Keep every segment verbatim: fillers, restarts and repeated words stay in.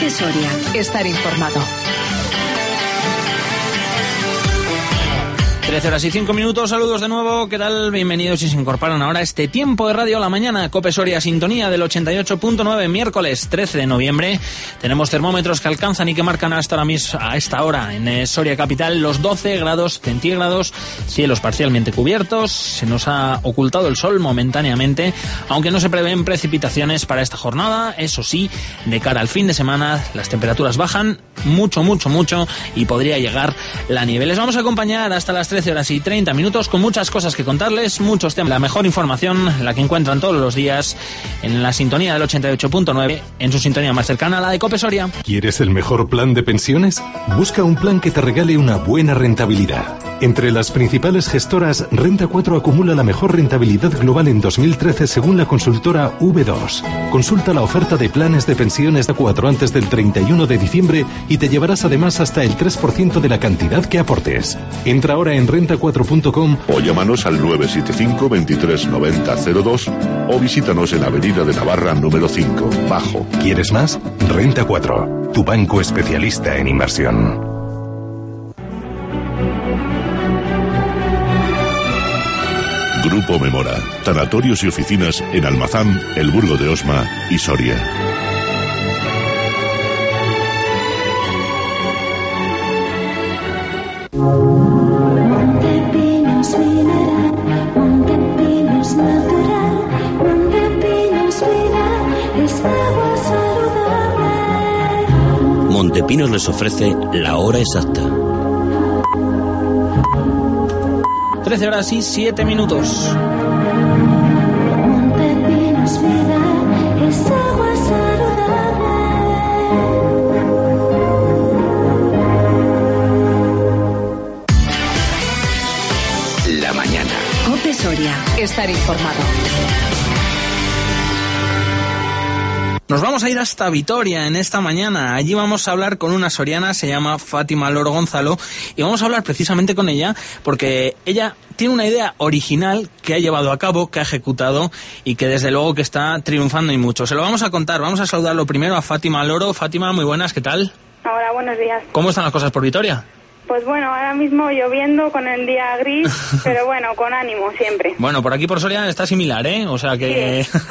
COPE Soria. Estar informado. trece horas y cinco minutos, saludos de nuevo, ¿qué tal? Bienvenidos y se incorporan ahora a este tiempo de radio a la mañana, COPE Soria, sintonía del ochenta y ocho punto nueve, miércoles trece de noviembre. Tenemos termómetros que alcanzan y que marcan hasta ahora mismo, a esta hora en Soria capital, los doce grados centígrados, cielos parcialmente cubiertos, se nos ha ocultado el sol momentáneamente, aunque no se prevén precipitaciones para esta jornada. Eso sí, de cara al fin de semana, las temperaturas bajan mucho, mucho, mucho y podría llegar la nieve. Les vamos a acompañar hasta las trece horas y treinta minutos con muchas cosas que contarles, muchos temas. La mejor información, la que encuentran todos los días en la sintonía del ochenta y ocho punto nueve, en su sintonía más cercana a la de COPE Soria. ¿Quieres el mejor plan de pensiones? Busca un plan que te regale una buena rentabilidad. Entre las principales gestoras, Renta cuatro acumula la mejor rentabilidad global en dos mil trece según la consultora V dos. Consulta la oferta de planes de pensiones de cuatro antes del treinta y uno de diciembre y te llevarás además hasta el tres por ciento de la cantidad que aportes. Entra ahora en renta cuatro punto com o llámanos al nueve siete cinco, veintitrés noventa cero dos o visítanos en Avenida de Navarra número cinco, Bajo. ¿Quieres más? Renta cuatro, tu banco especialista en inversión. Grupo Memora, tanatorios y oficinas en Almazán, El Burgo de Osma y Soria. Montepinos mineral, Montepinos natural, Montepinos vida, es agua saludable. Montepinos les ofrece la hora exacta. trece horas y siete minutos. Montepinos vida, es agua saludable. La mañana. COPE Soria. Estar informado. Nos vamos a ir hasta Vitoria en esta mañana. Allí vamos a hablar con una soriana, se llama Fátima Loro Gonzalo, y vamos a hablar precisamente con ella porque ella tiene una idea original que ha llevado a cabo, que ha ejecutado y que desde luego que está triunfando y mucho. Se lo vamos a contar. Vamos a saludarlo primero a Fátima Loro. Fátima, muy buenas, ¿qué tal? Hola, buenos días. ¿Cómo están las cosas por Vitoria? Pues bueno, ahora mismo lloviendo con el día gris, pero bueno, con ánimo siempre. Bueno, por aquí por Soria está similar, ¿eh? O sea que... Sí.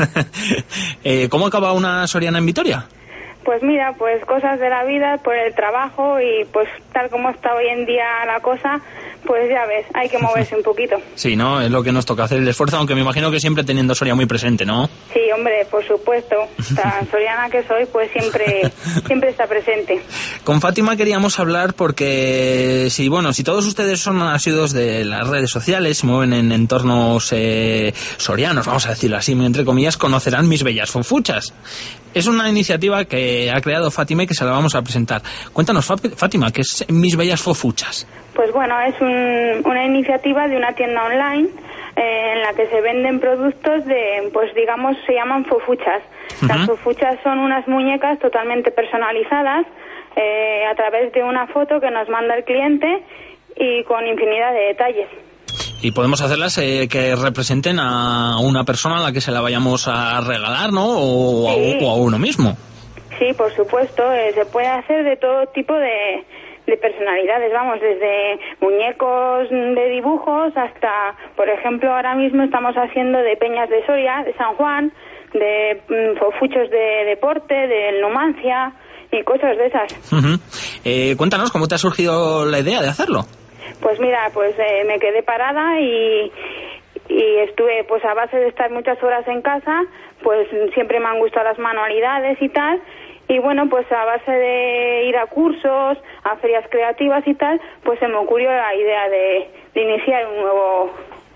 eh, ¿Cómo acaba una soriana en Vitoria? Pues mira, pues cosas de la vida, por el trabajo y pues tal como está hoy en día la cosa, pues ya ves, hay que moverse un poquito. Sí, ¿no? Es lo que nos toca hacer el esfuerzo, aunque me imagino que siempre teniendo Soria muy presente, ¿no? Sí, hombre, por supuesto. Tan soriana que soy, pues siempre siempre está presente. Con Fátima queríamos hablar porque, si bueno, si todos ustedes son asiduos de las redes sociales, se mueven en entornos eh, sorianos, vamos a decirlo así, entre comillas, conocerán Mis Bellas Fofuchas. Es una iniciativa que ha creado Fátima y que se la vamos a presentar. Cuéntanos, Fátima, ¿qué es Mis Bellas Fofuchas? Pues bueno, es un, una iniciativa de una tienda online eh, en la que se venden productos de, pues digamos, se llaman fofuchas. Uh-huh. Las fofuchas son unas muñecas totalmente personalizadas eh, a través de una foto que nos manda el cliente y con infinidad de detalles. Y podemos hacerlas eh, que representen a una persona a la que se la vayamos a regalar, ¿no? O, sí. a, o a uno mismo. Sí, por supuesto. Eh, se puede hacer de todo tipo de, de personalidades, vamos, desde muñecos de dibujos hasta, por ejemplo, ahora mismo estamos haciendo de Peñas de Soria, de San Juan, de mm, fofuchos de deporte, de Numancia y cosas de esas. Uh-huh. eh, cuéntanos, ¿cómo te ha surgido la idea de hacerlo? Pues mira, pues eh, me quedé parada y, y estuve pues a base de estar muchas horas en casa, pues siempre me han gustado las manualidades y tal, y bueno, pues a base de ir a cursos, a ferias creativas y tal, pues se me ocurrió la idea de, de iniciar un nuevo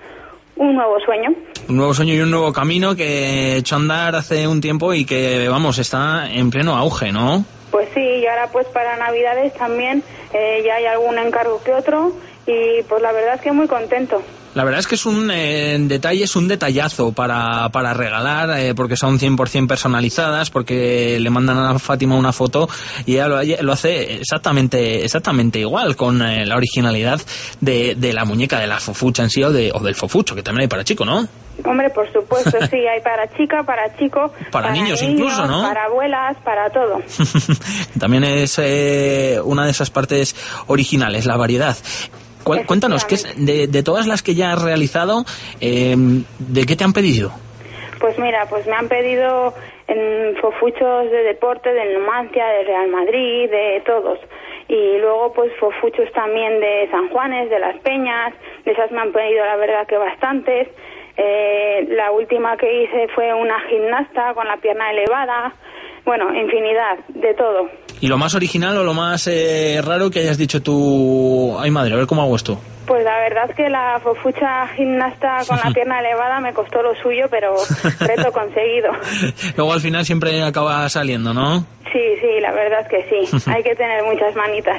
un nuevo sueño. Un nuevo sueño y un nuevo camino que he hecho andar hace un tiempo y que, vamos, está en pleno auge, ¿no? Pues sí, y ahora pues para Navidades también eh, ya hay algún encargo que otro y pues la verdad es que muy contento. La verdad es que es un eh, detalle, es un detallazo para, para regalar, eh, porque son cien por ciento personalizadas, porque le mandan a Fátima una foto y ella lo, ella lo hace exactamente exactamente igual, con eh, la originalidad de, de la muñeca, de la fofucha en sí, o, de, o del fofucho, que también hay para chico, ¿no? Hombre, por supuesto, sí, hay para chica, para chico, para, para niños, niños incluso, ¿no? Para abuelas, para todo. También es eh, una de esas partes originales, la variedad. Cuéntanos, ¿qué es, de, de todas las que ya has realizado, eh, ¿de qué te han pedido? Pues mira, pues me han pedido en fofuchos de deporte, del Numancia, del Real Madrid, de todos. Y luego pues fofuchos también de San Juanes, de Las Peñas, de esas me han pedido la verdad que bastantes. Eh, la última que hice fue una gimnasta con la pierna elevada. Bueno, infinidad, de todo. ¿Y lo más original o lo más eh, raro que hayas dicho tú? Ay, madre, a ver cómo hago esto. Pues la verdad es que la fofucha gimnasta con la pierna elevada me costó lo suyo, pero reto conseguido. Luego al final siempre acaba saliendo, ¿no? Sí, sí, la verdad es que sí. Hay que tener muchas manitas.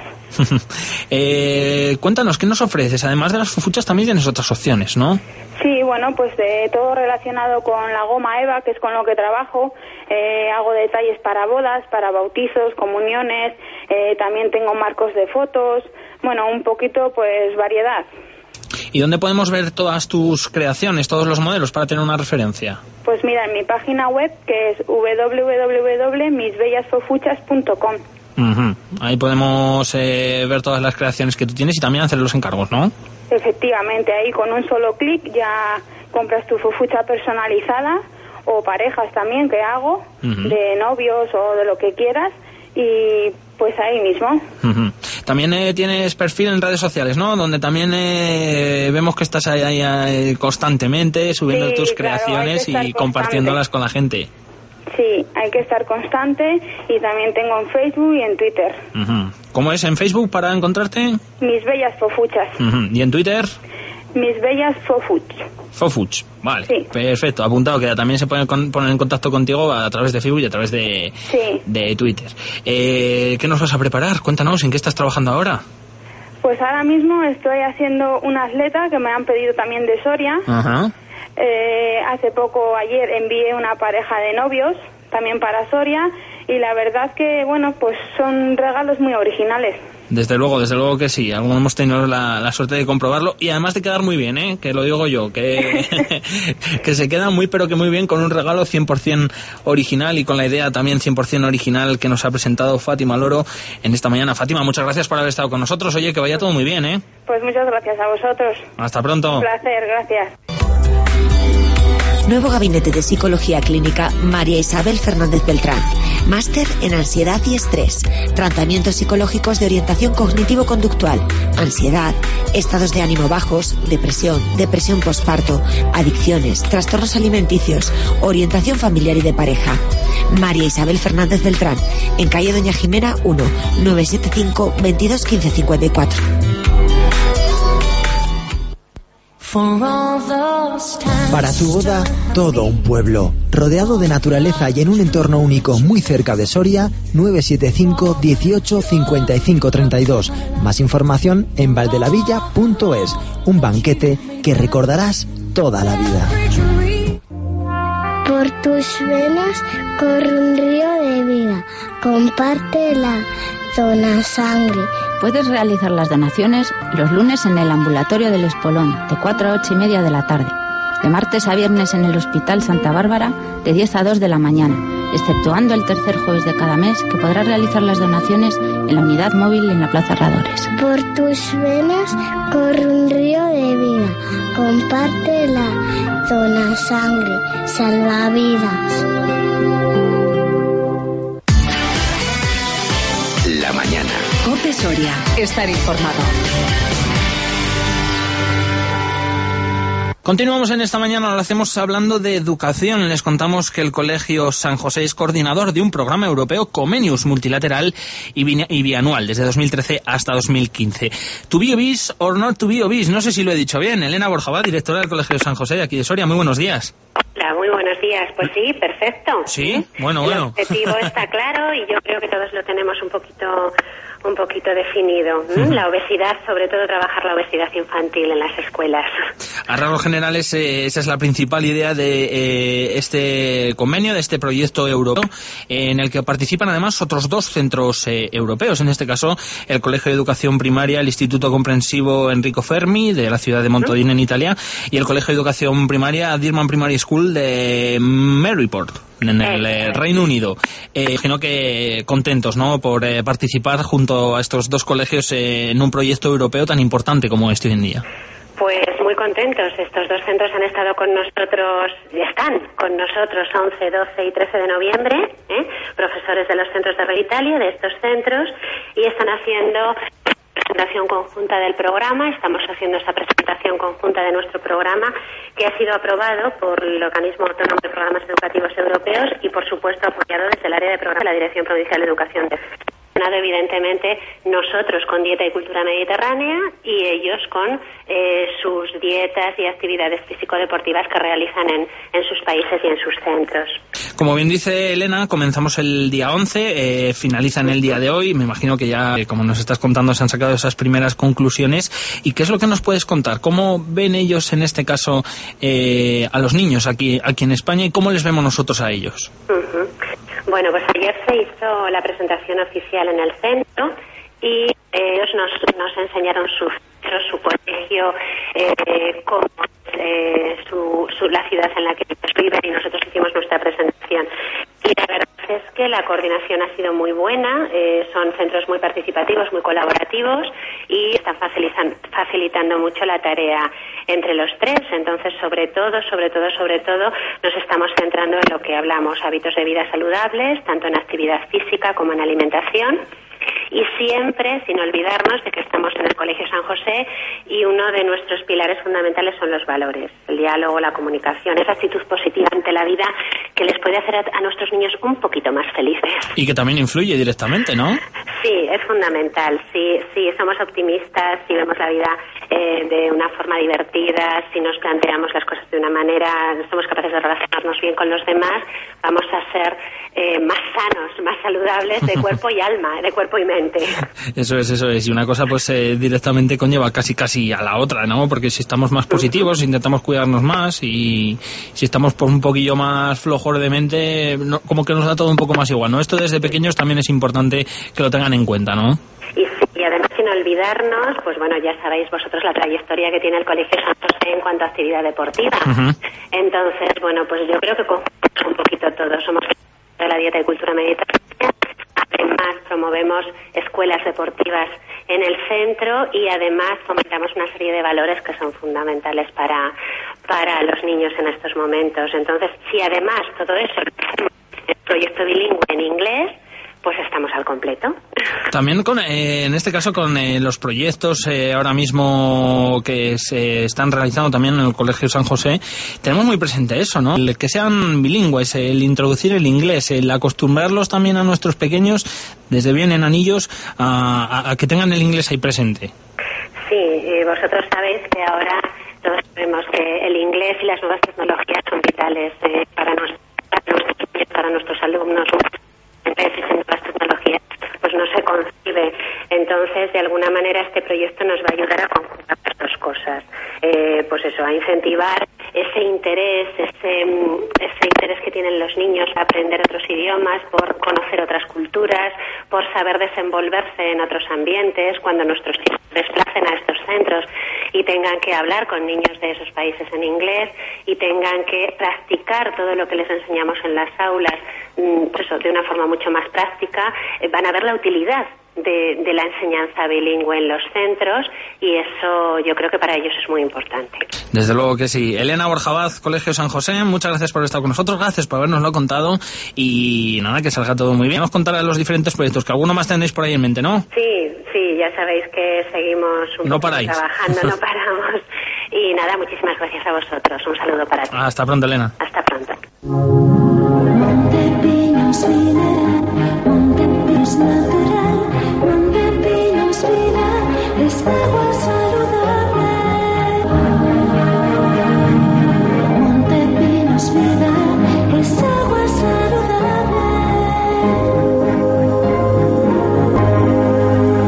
eh, cuéntanos, ¿qué nos ofreces? Además de las fofuchas también tienes otras opciones, ¿no? Sí, bueno, pues eh, todo relacionado con la goma Eva, que es con lo que trabajo. Eh, hago detalles para bodas, para bautizos, comuniones. Eh, también tengo marcos de fotos. Bueno, un poquito, pues, variedad. ¿Y dónde podemos ver todas tus creaciones, todos los modelos, para tener una referencia? Pues mira, en mi página web, que es doble u doble u doble u punto mis bellas fofuchas punto com. Uh-huh. Ahí podemos eh, ver todas las creaciones que tú tienes y también hacer los encargos, ¿no? Efectivamente, ahí con un solo clic ya compras tu fofucha personalizada, o parejas también que hago, uh-huh. de novios o de lo que quieras, y pues ahí mismo. Uh-huh. También eh, tienes perfil en redes sociales, ¿no? Donde también eh, vemos que estás ahí, ahí, ahí constantemente subiendo sí, tus creaciones claro, y compartiéndolas con la gente. Sí, hay que estar constante, y también tengo en Facebook y en Twitter. Uh-huh. ¿Cómo es en Facebook para encontrarte? Mis bellas fofuchas. Uh-huh. ¿Y en Twitter? Mis bellas fofuch. Fofuch, vale, sí. Perfecto, apuntado, que también se pueden con, poner en contacto contigo a través de Facebook y a través de, sí. de Twitter. Eh, ¿Qué nos vas a preparar? Cuéntanos, ¿en qué estás trabajando ahora? Pues ahora mismo estoy haciendo una atleta que me han pedido también de Soria. Ajá. Eh, hace poco, ayer, envié una pareja de novios, también para Soria, y la verdad que, bueno, pues son regalos muy originales. Desde luego, desde luego que sí. Algunos hemos tenido la, la suerte de comprobarlo, y además de quedar muy bien, ¿eh? Que lo digo yo, que, que se queda muy pero que muy bien con un regalo cien por ciento original y con la idea también cien por ciento original que nos ha presentado Fátima Loro en esta mañana. Fátima, muchas gracias por haber estado con nosotros. Oye, que vaya todo muy bien, ¿eh? Pues muchas gracias a vosotros. Hasta pronto. Un placer, gracias. Nuevo gabinete de psicología clínica María Isabel Fernández Beltrán. Máster en ansiedad y estrés. Tratamientos psicológicos de orientación cognitivo-conductual. Ansiedad, estados de ánimo bajos, depresión, depresión posparto, adicciones, trastornos alimenticios, orientación familiar y de pareja. María Isabel Fernández Beltrán, en calle Doña Jimena uno, nueve siete cinco, veintidós quince cincuenta y cuatro. Para tu boda, todo un pueblo, rodeado de naturaleza y en un entorno único muy cerca de Soria. Nueve siete cinco, dieciocho, cincuenta y cinco, treinta y dos. Más información en valdelavilla punto es. Un banquete que recordarás toda la vida. Por tus venas corre un río de vida. Compártela, dona sangre. Puedes realizar las donaciones los lunes en el ambulatorio del Espolón, de cuatro a ocho y media de la tarde. De martes a viernes en el Hospital Santa Bárbara, de diez a dos de la mañana, exceptuando el tercer jueves de cada mes, que podrás realizar las donaciones en la unidad móvil en la Plaza Herradores. Por tus venas corre un río de vida. Compártela, dona sangre, salva vidas. La mañana. COPE Soria. Estar informado. Continuamos en esta mañana, lo hacemos hablando de educación. Les contamos que el Colegio San José es coordinador de un programa europeo Comenius multilateral y, bi- y bianual desde dos mil trece hasta dos mil quince. To be obese or not to be obese, no sé si lo he dicho bien. Elena Borjabá, directora del Colegio San José de aquí de Soria, muy buenos días. Hola, muy buenos días. Pues sí, perfecto. Sí, bueno, el bueno. El objetivo está claro y yo creo que todos lo tenemos un poquito un poquito definido. Uh-huh. La obesidad, sobre todo trabajar la obesidad infantil en las escuelas. A rasgos generales, eh, esa es la principal idea de eh, este convenio, de este proyecto europeo, eh, en el que participan además otros dos centros eh, europeos, en este caso el Colegio de Educación Primaria, el Instituto Comprensivo Enrico Fermi, de la ciudad de Montodine, en Italia, y el Colegio de Educación Primaria Dearman Primary School de Maryport, en el eh, Reino Unido. Eh, imagino que contentos, ¿no?, por eh, participar junto a estos dos colegios eh, en un proyecto europeo tan importante como este hoy en día. Pues muy contentos. Estos dos centros han estado con nosotros, ya están con nosotros once, doce y trece de noviembre, ¿eh? profesores de los centros de Reggio Italia, de estos centros, y están haciendo presentación conjunta del programa. Estamos haciendo esta presentación conjunta de nuestro programa, que ha sido aprobado por el Organismo Autónomo de Programas Educativos Europeos y, por supuesto, apoyado desde el área de programa de la Dirección Provincial de Educación. Evidentemente, nosotros con dieta y cultura mediterránea y ellos con eh, sus dietas y actividades físico-deportivas que realizan en, en sus países y en sus centros. Como bien dice Elena, comenzamos el día once, eh, finaliza en el día de hoy. Me imagino que ya, eh, como nos estás contando, se han sacado esas primeras conclusiones. ¿Y qué es lo que nos puedes contar? ¿Cómo ven ellos, en este caso, eh, a los niños aquí, aquí en España, y cómo les vemos nosotros a ellos? Uh-huh. Bueno, pues ayer se hizo la presentación oficial en el centro y ellos nos, nos enseñaron su centro, su colegio, eh, cómo, eh, su, su, la ciudad en la que ellos viven, y nosotros hicimos nuestra presentación. Y la verdad es que la coordinación ha sido muy buena, eh, son centros muy participativos, muy colaborativos, y están facilitan, facilitando mucho la tarea entre los tres. Entonces, sobre todo, sobre todo, sobre todo, nos estamos centrando en lo que hablamos, hábitos de vida saludables, tanto en actividad física como en alimentación. Y siempre, sin olvidarnos de que estamos en el Colegio San José y uno de nuestros pilares fundamentales son los valores, el diálogo, la comunicación, esa actitud positiva ante la vida que les puede hacer a, a nuestros niños un poquito más felices. Y que también influye directamente, ¿no? Sí, es fundamental. Sí, sí, somos optimistas, si vemos la vida eh, de una forma divertida, si nos planteamos las cosas de una manera, somos capaces de relacionarnos bien con los demás, vamos a ser eh, más sanos, más saludables de cuerpo y alma, de cuerpo y mente. Eso es, eso es. Y una cosa pues eh, directamente conlleva casi casi a la otra, ¿no? Porque si estamos más positivos, intentamos cuidarnos más, y si estamos por un poquillo más flojos de mente, no, como que nos da todo un poco más igual, ¿no? Esto desde pequeños también es importante que lo tengan en cuenta, ¿no? Y, sí, y además, sin olvidarnos, pues bueno, ya sabéis vosotros la trayectoria que tiene el Colegio San José en cuanto a actividad deportiva. Uh-huh. Entonces, bueno, pues yo creo que con un poquito todos somos de la dieta y cultura mediterránea. Además, promovemos escuelas deportivas en el centro y además fomentamos una serie de valores que son fundamentales para, para los niños en estos momentos. Entonces, si además todo eso es proyecto bilingüe en inglés, pues estamos al completo. También con, eh, en este caso con eh, los proyectos eh, ahora mismo que se están realizando también en el Colegio San José, tenemos muy presente eso, ¿no? El que sean bilingües, el introducir el inglés, el acostumbrarlos también a nuestros pequeños desde bien enanillos a, a, a que tengan el inglés ahí presente. Sí, y vosotros sabéis que ahora todos sabemos que el inglés y las nuevas tecnologías son vitales eh, para, nos, para, nuestros, para nuestros alumnos. En las tecnologías pues no se concibe. Entonces, de alguna manera, este proyecto nos va a ayudar a conjugar las dos cosas. Eh, pues eso, a incentivar ese interés, ese, ese interés que tienen los niños a aprender otros idiomas, por conocer otras culturas, por saber desenvolverse en otros ambientes, cuando nuestros hijos se desplacen a estos centros y tengan que hablar con niños de esos países en inglés y tengan que practicar todo lo que les enseñamos en las aulas, pues eso, de una forma mucho más práctica, eh, van a ver la utilidad de, de la enseñanza bilingüe en los centros, y eso yo creo que para ellos es muy importante. Desde luego que sí. Elena Borjabaz, Colegio San José, muchas gracias por estar con nosotros, gracias por habernoslo contado, y nada, que salga todo muy bien. Vamos a contar a los diferentes proyectos, que alguno más tenéis por ahí en mente, ¿no? Sí, sí, ya sabéis que seguimos un no poco paráis. trabajando, no paramos. Y nada, muchísimas gracias a vosotros. Un saludo para ti. Hasta pronto, Elena. Hasta pronto. Montepinos Vila, Montepinos natural, Montepinos Vila, es agua saludable. Montepinos Vila, es agua saludable.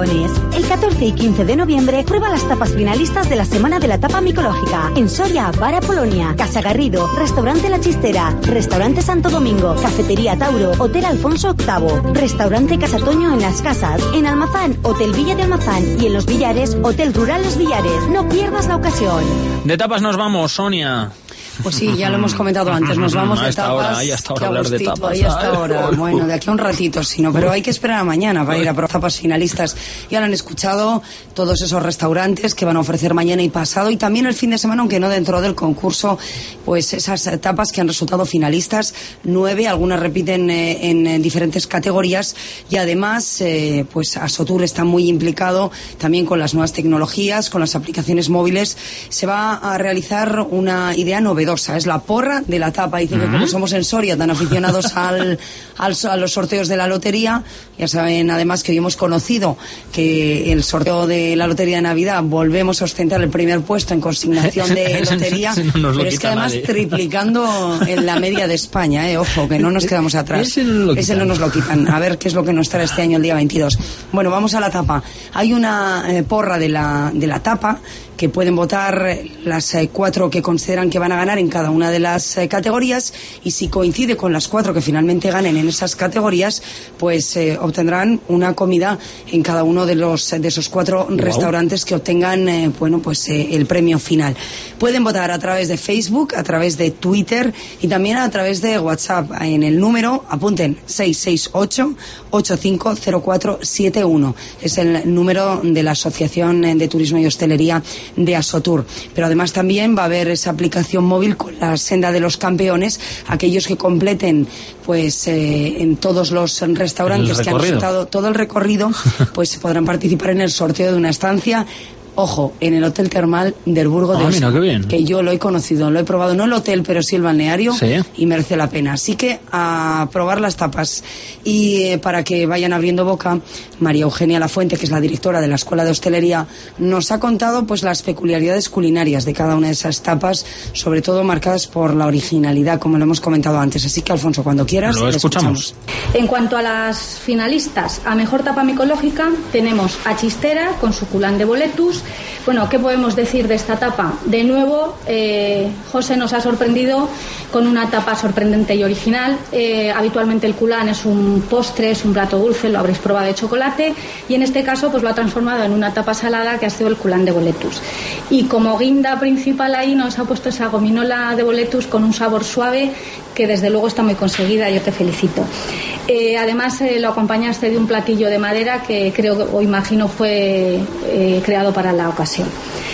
campeones. El catorce y quince de noviembre prueba las tapas finalistas de la Semana de la Tapa Micológica. En Soria, Bar Apolonia, Casa Garrido, Restaurante La Chistera, Restaurante Santo Domingo, Cafetería Tauro, Hotel Alfonso octavo, Restaurante Casa Toño en Las Casas, en Almazán, Hotel Villa de Almazán y en Los Villares, Hotel Rural Los Villares. No pierdas la ocasión. De tapas nos vamos, Sonia. Pues sí, ya lo hemos comentado antes, nos vamos de tapas. Ahora, ahí hasta ahora hablar de tapas. Ahí hasta ahora, bueno, de aquí a un ratito, sí, no, pero hay que esperar a mañana para ir a por tapas finalistas. Ya lo han escuchado todos esos restaurantes que van a ofrecer mañana y pasado, y también el fin de semana, aunque no dentro del concurso, pues esas tapas que han resultado finalistas, nueve, algunas repiten eh, en, en diferentes categorías, y además, eh, pues Asotur está muy implicado también con las nuevas tecnologías, con las aplicaciones móviles. Se va a realizar una idea novedosa. Es la porra de la tapa. Dicen que como somos en Soria tan aficionados al, al, a los sorteos de la lotería, ya saben además que hoy hemos conocido que el sorteo de la lotería de Navidad volvemos a ostentar el primer puesto en consignación de lotería, no pero es que además nadie. Triplicando en la media de España, eh, ojo, que no nos quedamos atrás. Ese no, Ese no nos lo quitan. A ver qué es lo que nos trae este año el día veintidós. Bueno, vamos a la tapa. Hay una eh, porra de la, de la tapa que pueden votar las eh, cuatro que consideran que van a ganar en cada una de las eh, categorías, y si coincide con las cuatro que finalmente ganen en esas categorías, pues eh, obtendrán una comida en cada uno de los de esos cuatro wow. restaurantes que obtengan eh, bueno pues eh, el premio final. Pueden votar a través de Facebook, a través de Twitter y también a través de WhatsApp en el número, apunten, seis seis ocho, ocho cinco cero cuatro siete uno. Es el número de la Asociación de Turismo y Hostelería de Asotur. Pero además también va a haber esa aplicación móvil con la senda de los campeones. Aquellos que completen pues eh, en todos los restaurantes que han resultado todo el recorrido, pues podrán participar en el sorteo de una estancia. Ojo, en el Hotel Termal del Burgo de ah, Osa, mira, qué bien. Que yo lo he conocido, lo he probado, no el hotel, pero sí el balneario, ¿sí? Y merece la pena. Así que a probar las tapas. Y eh, para que vayan abriendo boca, María Eugenia Lafuente, que es la directora de la Escuela de Hostelería, nos ha contado pues las peculiaridades culinarias de cada una de esas tapas, sobre todo marcadas por la originalidad, como lo hemos comentado antes. Así que, Alfonso, cuando quieras, lo escuchamos. escuchamos. En cuanto a las finalistas, a mejor tapa micológica, tenemos a Chistera con su culán de boletus. Bueno, ¿qué podemos decir de esta tapa? De nuevo, eh, José nos ha sorprendido con una tapa sorprendente y original. Eh, habitualmente el culán es un postre, es un plato dulce, lo habréis probado de chocolate, y en este caso pues lo ha transformado en una tapa salada que ha sido el culán de boletus. Y como guinda principal ahí nos ha puesto esa gominola de boletus con un sabor suave que desde luego está muy conseguida, yo te felicito. Eh, además eh, lo acompañaste de un platillo de madera que creo o imagino fue eh, creado para la ocasión.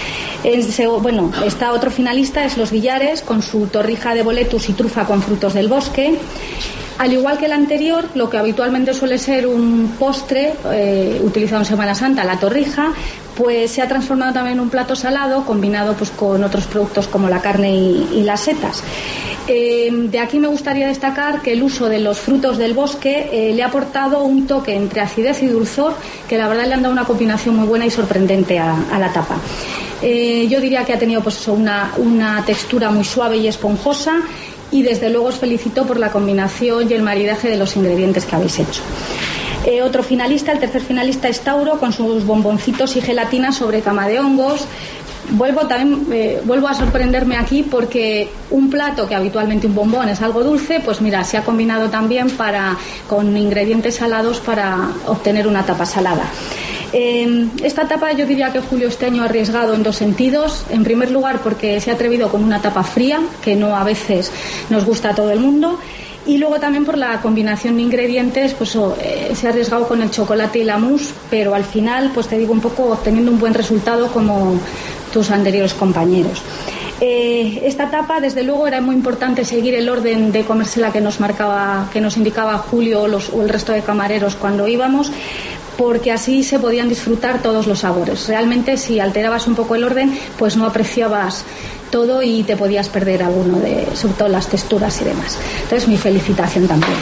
El, bueno, está otro finalista, es Los Villares, con su torrija de boletus y trufa con frutos del bosque. Al igual que el anterior, lo que habitualmente suele ser un postre eh, utilizado en Semana Santa, la torrija, pues se ha transformado también en un plato salado combinado pues con otros productos como la carne y, y las setas. Eh, de aquí me gustaría destacar que el uso de los frutos del bosque eh, le ha aportado un toque entre acidez y dulzor que la verdad le han dado una combinación muy buena y sorprendente a, a la tapa. Eh, yo diría que ha tenido pues eso, una, una textura muy suave y esponjosa, y desde luego os felicito por la combinación y el maridaje de los ingredientes que habéis hecho. Eh, otro finalista, el tercer finalista es Tauro, con sus bomboncitos y gelatinas sobre cama de hongos. Vuelvo también eh, vuelvo a sorprenderme aquí porque un plato que habitualmente un bombón es algo dulce, pues mira, se ha combinado también para con ingredientes salados para obtener una tapa salada. Eh, esta tapa yo diría que Julio este año ha arriesgado en dos sentidos. En primer lugar porque se ha atrevido con una tapa fría, que no a veces nos gusta a todo el mundo. Y luego también por la combinación de ingredientes, pues oh, eh, se ha arriesgado con el chocolate y la mousse, pero al final, pues te digo un poco, obteniendo un buen resultado como tus anteriores compañeros. Eh, esta etapa, desde luego, era muy importante seguir el orden de comérsela que nos marcaba, que nos indicaba Julio los, o el resto de camareros cuando íbamos, porque así se podían disfrutar todos los sabores. Realmente, si alterabas un poco el orden, pues no apreciabas todo y te podías perder alguno de, sobre todo las texturas y demás. Entonces, mi felicitación también.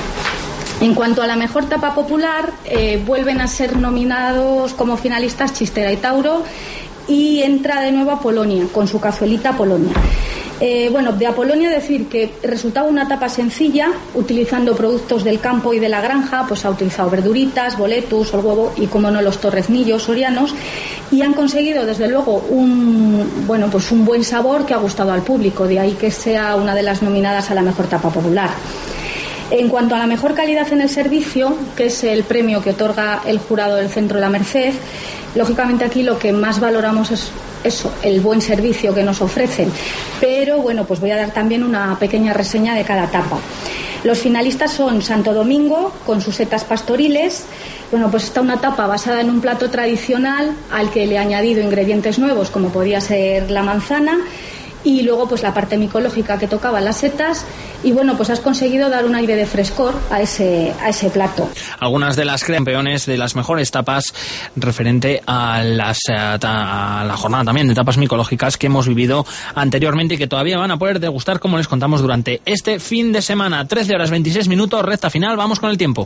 En cuanto a la mejor tapa popular, eh, vuelven a ser nominados como finalistas Chistera y Tauro, y entra de nuevo a Polonia con su cazuelita Polonia. Eh, bueno, de Apolonia decir que resultaba una tapa sencilla, utilizando productos del campo y de la granja, pues ha utilizado verduritas, boletus, el huevo y, como no, los torreznillos sorianos, y han conseguido desde luego un, bueno, pues un buen sabor que ha gustado al público, de ahí que sea una de las nominadas a la mejor tapa popular. En cuanto a la mejor calidad en el servicio, que es el premio que otorga el jurado del Centro de la Merced, lógicamente aquí lo que más valoramos es eso, el buen servicio que nos ofrecen. Pero bueno, pues voy a dar también una pequeña reseña de cada tapa. Los finalistas son Santo Domingo, con sus setas pastoriles. Bueno, pues está una tapa basada en un plato tradicional al que le he añadido ingredientes nuevos, como podía ser la manzana, y luego pues la parte micológica que tocaba las setas, y bueno, pues has conseguido dar un aire de frescor a ese a ese plato. Algunas de las campeones de las mejores tapas referente a las a la jornada también de tapas micológicas que hemos vivido anteriormente y que todavía van a poder degustar, como les contamos, durante este fin de semana. Trece horas veintiséis minutos, recta final, vamos con el tiempo.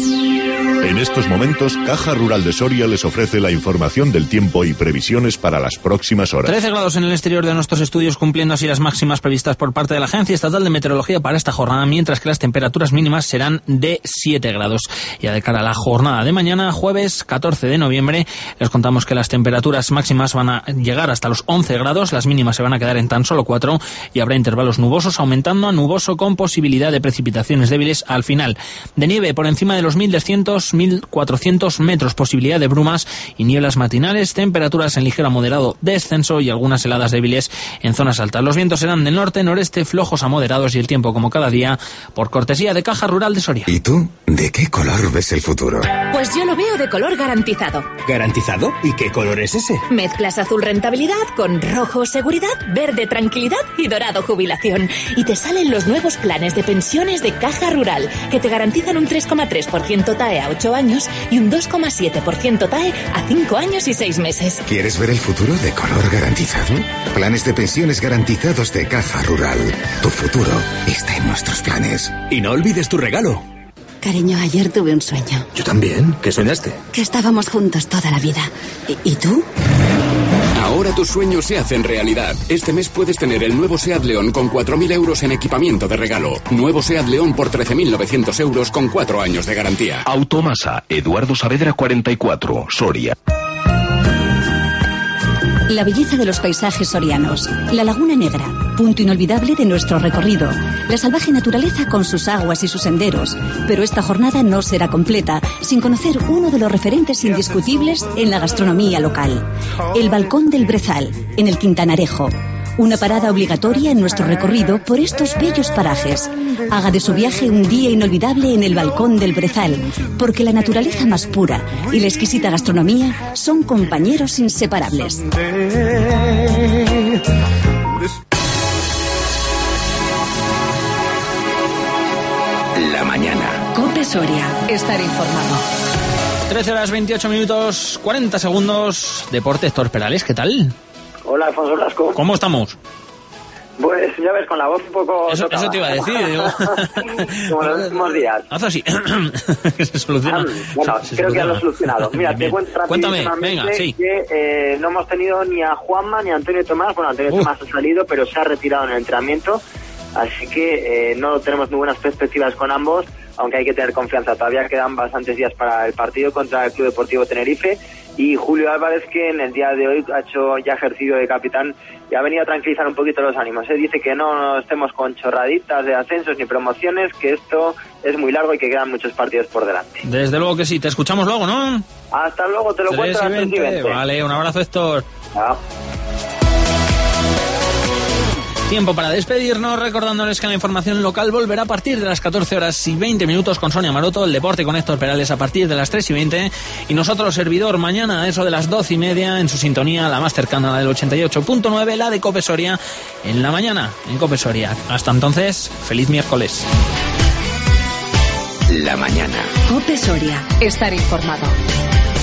En estos momentos, Caja Rural de Soria les ofrece la información del tiempo y previsiones para las próximas horas. trece grados en el exterior de nuestros estudios, cumpliendo así las máximas previstas por parte de la Agencia Estatal de Meteorología para esta jornada, mientras que las temperaturas mínimas serán de siete grados. Ya de cara a la jornada de mañana, jueves catorce de noviembre, les contamos que las temperaturas máximas van a llegar hasta los once grados, las mínimas se van a quedar en tan solo cuatro y habrá intervalos nubosos, aumentando a nuboso con posibilidad de precipitaciones débiles al final. De nieve por encima de los mil trescientos a mil cuatrocientos metros, posibilidad de brumas y nieblas matinales, temperaturas en ligero a moderado descenso y algunas heladas débiles en zonas altas. Los vientos serán del norte, noreste, flojos a moderados, y el tiempo, como cada día, por cortesía de Caja Rural de Soria. ¿Y tú? ¿De qué color ves el futuro? Pues yo lo veo de color garantizado. ¿Garantizado? ¿Y qué color es ese? Mezclas azul rentabilidad con rojo seguridad, verde tranquilidad y dorado jubilación. Y te salen los nuevos planes de pensiones de Caja Rural, que te garantizan un tres coma tres por ciento TAE a ocho años y un dos coma siete por ciento TAE a cinco años y seis meses. ¿Quieres ver el futuro de color garantizado? Planes de pensiones garantizados de Caja Rural. Tu futuro está en nuestros planes. Y no olvides tu regalo. Cariño, ayer tuve un sueño. Yo también. ¿Qué soñaste? Que estábamos juntos toda la vida. ¿Y, y tú? Ahora tus sueños se hacen realidad. Este mes puedes tener el nuevo SEAT León con cuatro mil euros en equipamiento de regalo. Nuevo SEAT León por trece mil novecientos euros con cuatro años de garantía. Automasa, Eduardo Saavedra cuarenta y cuatro, Soria. La belleza de los paisajes sorianos, la Laguna Negra, punto inolvidable de nuestro recorrido, la salvaje naturaleza con sus aguas y sus senderos. Pero esta jornada no será completa sin conocer uno de los referentes indiscutibles en la gastronomía local, el Balcón del Brezal, en el Quintanarejo. Una parada obligatoria en nuestro recorrido por estos bellos parajes. Haga de su viaje un día inolvidable en el Balcón del Brezal, porque la naturaleza más pura y la exquisita gastronomía son compañeros inseparables. La mañana. COPE Soria. Estar informado. trece horas veintiocho minutos, cuarenta segundos. Deporte, Héctor Perales, ¿qué tal? Hola, Alfonso Blasco. ¿Cómo estamos? Pues ya ves, con la voz un poco... Eso, eso te iba a decir, digo. Como los últimos días. Haz así. Se soluciona. Ah, bueno, se, se creo soluciona. que ya lo he solucionado. Mira, Bien. te cuento Cuéntame, rapidísimamente venga, sí. que eh, no hemos tenido ni a Juanma ni a Antonio Tomás. Bueno, Antonio Uf. Tomás ha salido, pero se ha retirado en el entrenamiento. Así que eh, no tenemos muy buenas perspectivas con ambos, aunque hay que tener confianza. Todavía quedan bastantes días para el partido contra el Club Deportivo Tenerife. Y Julio Álvarez, que en el día de hoy ha hecho ya ejercicio de capitán y ha venido a tranquilizar un poquito los ánimos. Él dice que no estemos con chorraditas de ascensos ni promociones, que esto es muy largo y que quedan muchos partidos por delante. Desde luego que sí. Te escuchamos luego, ¿no? Hasta luego, te lo cuento a las tres y veinte. Vale, un abrazo, Héctor. Chao. Tiempo para despedirnos, recordándoles que la información local volverá a partir de las catorce horas y veinte minutos con Sonia Maroto, el deporte con Héctor Perales a partir de las tres y veinte, y nosotros, servidor, mañana a eso de las doce y media, en su sintonía, la más cercana, la del ochenta y ocho punto nueve, la de COPE Soria, en la mañana, en COPE Soria. Hasta entonces, feliz miércoles. La mañana. COPE Soria. Estar informado.